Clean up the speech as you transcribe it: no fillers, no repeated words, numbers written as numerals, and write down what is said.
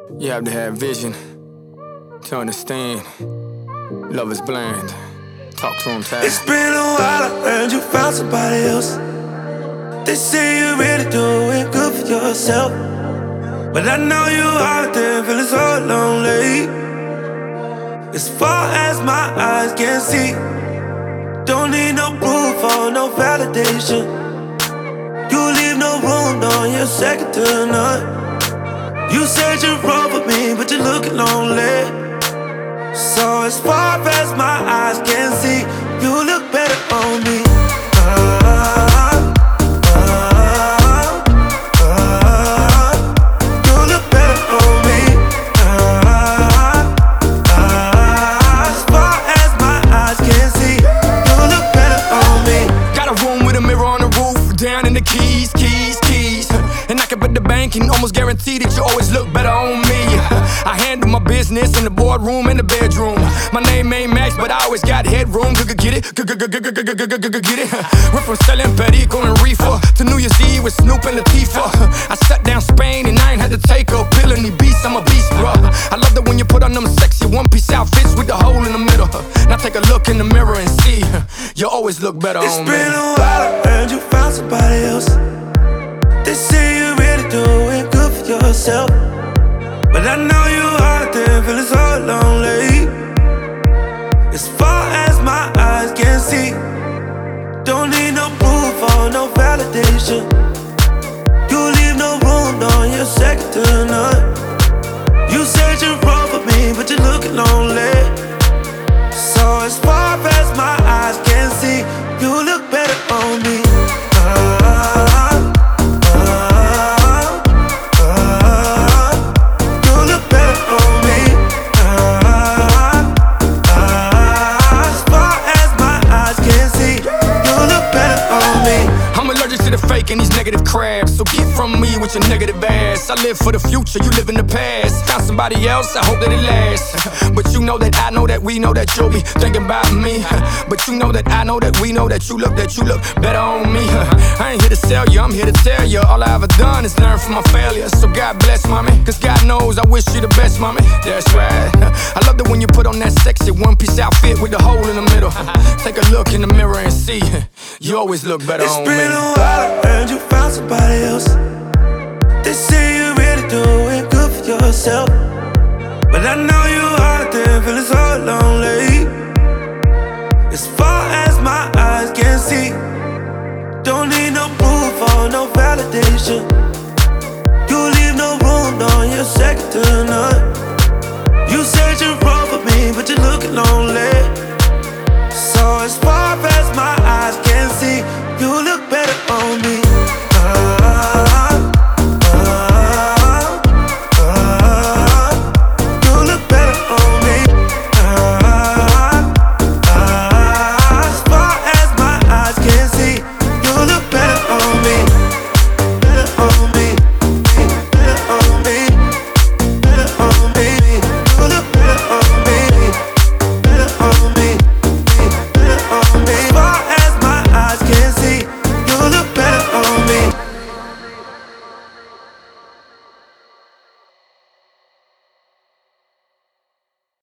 You have to have vision to understand. Love is blind. Talk to him, Ty. It's been a while, I heard you found somebody else. They say you're ready to do it good for yourself, but I know you out there feeling so lonely. As far as my eyes can see, don't need no proof or no validation. You leave no room, no, you're second to none. You said you're wrong for me, but you're looking lonely. So as far as my eyes can see, you look better on me. You look better on me. As far as my eyes can see, you look better on me. Got a room with a mirror on the roof, down in the keys. And I can bet the bank and almost guarantee that you always look better on me. I handle my business in the boardroom and the bedroom. My name ain't Max, but I always got headroom. Get it? Get it? Went from selling Perico and reefer to New Year's Eve with Snoop and Latifah. I shut down Spain and I ain't had to take a pill. Any beast, I'm a beast, bro. I love that when you put on them sexy one-piece outfits with the hole in the middle. Now take a look in the mirror and see, you always look better on me. It's been a while, I heard you found somebody else. They say you're ready to do it good for yourself, but I know you out there feeling so lonely. As far as my eyes can see, don't need no proof or no validation. You leave no room, no, you're second to none. You said you're wrong for me, but you're looking lonely. So as far as my eyes can see, you look better on me. And these negative crabs, so get from me with your negative ass. I live for the future, you live in the past. Found somebody else, I hope that it lasts. But you know that I know that we know that you'll be thinking about me. But you know that I know that we know that you look better on me. I ain't here to sell you, I'm here to tell you. All I ever done is learn from my failures. So God bless, mommy, cause God knows I wish you the best, mommy. That's right. I love that when you put on that sexy one-piece outfit with the hole in the middle. Take a look in the mirror and see, you always look better on me. It's been a while, I heard you found somebody else. They say you're ready to do it good for yourself, but I know you out there feeling so lonely. As far as my eyes can see, don't need no proof or no validation. You leave no room, no, you're second to none.